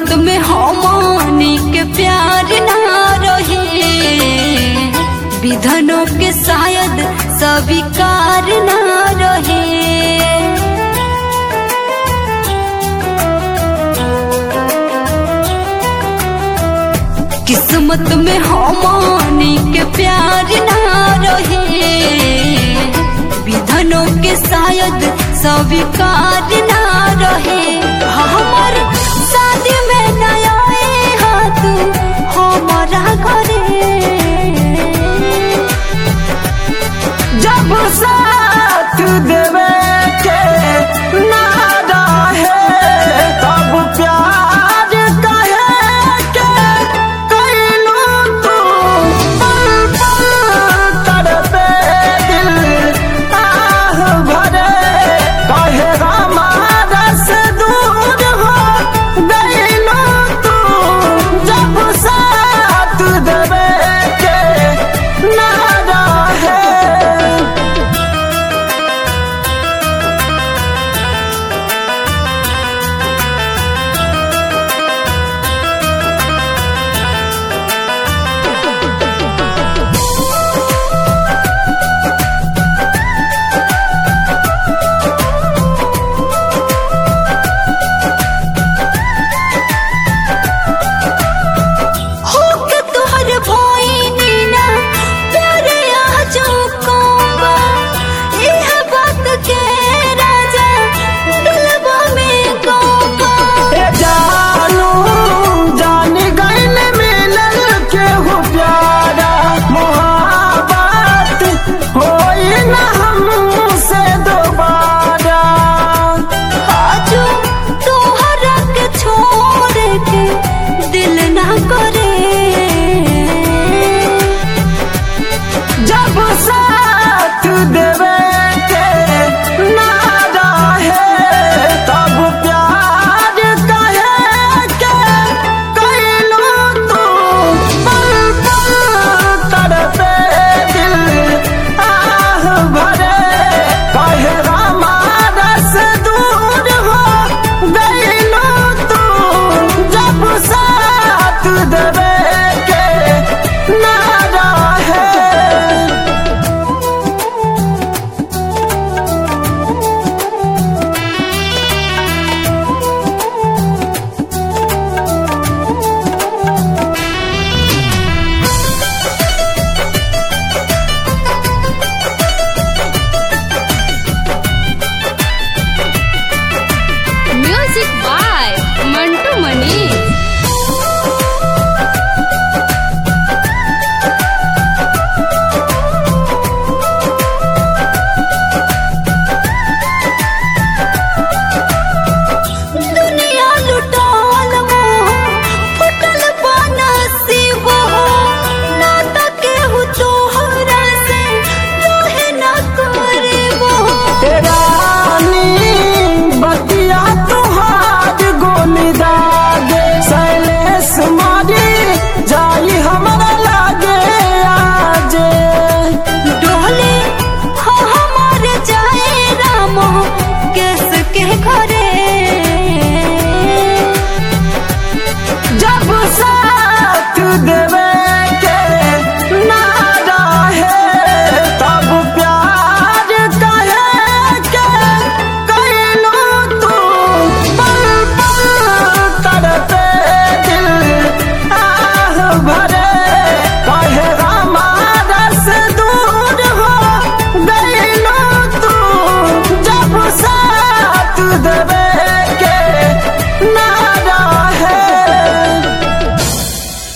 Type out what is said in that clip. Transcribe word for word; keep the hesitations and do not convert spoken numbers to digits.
किस्मत में हमनी के प्यार ना रहे, विधनों के शायद स्वीकार ना रहे। किस्मत में हमनी के प्यार ना रहे, विधनों के शायद स्वीकार ना रहे। हमर शादी में न आए हाथ हमारा घरे, जब साथ देवे के ना रहे तब प्यार कहे के कैलू तू, पल पल तड़पे दिल आह भरे, कहे हमारा से दूर हो गईलू तू, जब साथ देवे के ना रहे। जब साथ देवे